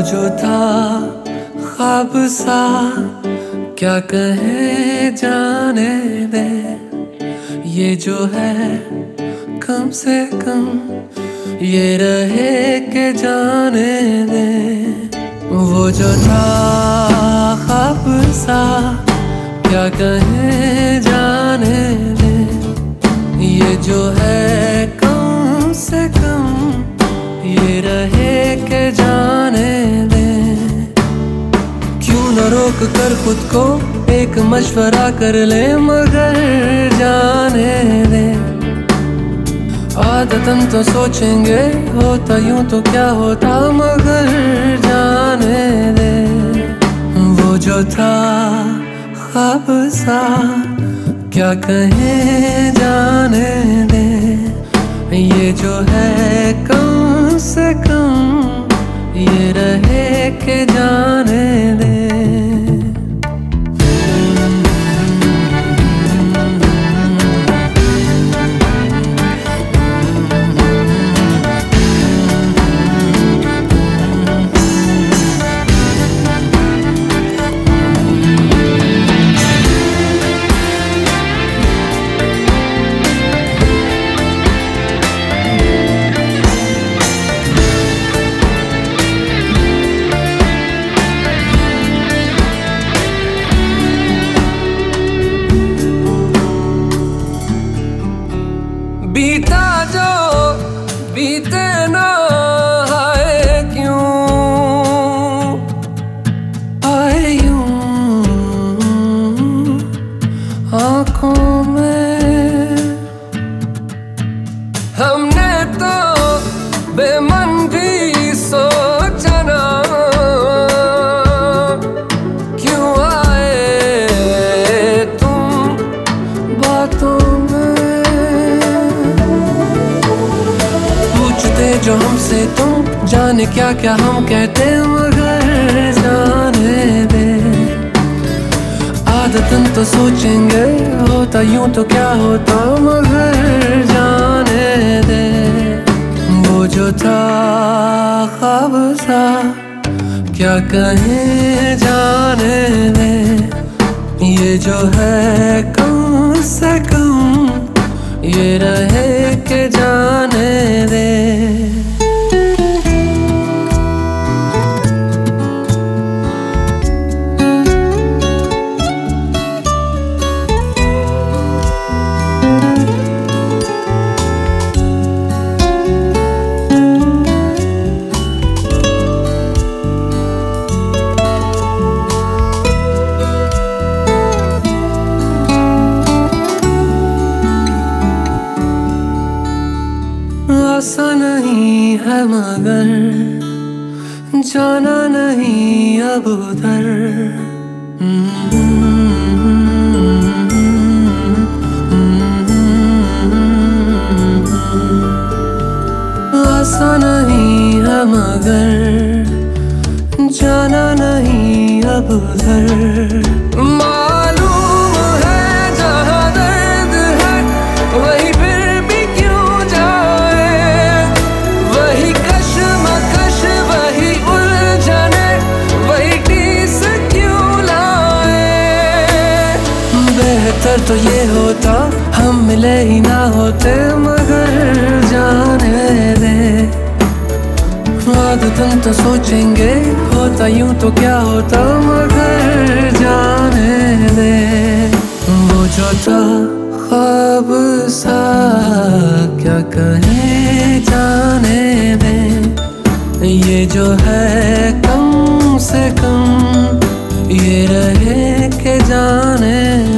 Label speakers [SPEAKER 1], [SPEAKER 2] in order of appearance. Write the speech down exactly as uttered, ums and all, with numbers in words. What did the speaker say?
[SPEAKER 1] जो था ख्वाब सा क्या कहे जाने दे, ये जो है कम से कम ये रहे के जाने दे। वो जो था ख्वाब सा क्या कहे जाने दे, ये जो है कम से कम ये रहे के जाने दे। क्यों न रोक कर खुद को एक मशवरा कर ले, मगर जाने दे। आदतन तो सोचेंगे होता यूं तो क्या होता, मगर जाने दे। वो जो था ख्वाब सा क्या कहे जाने दे, ये जो है कम से कम ये रहे के जाने दे। बीता जो बीते ना आए क्यों, आए यूं आँखों में। हमने तो बेमन भी सोचा ना, क्यों आए तुम बातों जो हमसे तुम, जाने क्या क्या हम कहते, मगर जाने दे। आदतन तो सोचेंगे होता यूं तो क्या होता, मगर जाने दे। वो जो था ख्वाब सा क्या कहे जाने दे, ये जो है कम से कम ये रहे के जाने दे। आसा नहीं है मगर जाना नहीं अब उधर। आसा नहीं है मगर जाना नहीं अब उधर। मालूम है जहाँ दर्द है वही फिर भी क्यों जाए, वही कश्मकश वही उलझने वही टीस क्यों लाए। बेहतर तो ये होता हम मिले ही ना होते, मगर जाने दे। आदतन तो सोचेंगे होता यूं तो क्या होता, मगर जाने दे। वो जो था ख्वाब सा क्या कहे जाने दे, ये जो है कम से कम ये रहे के जाने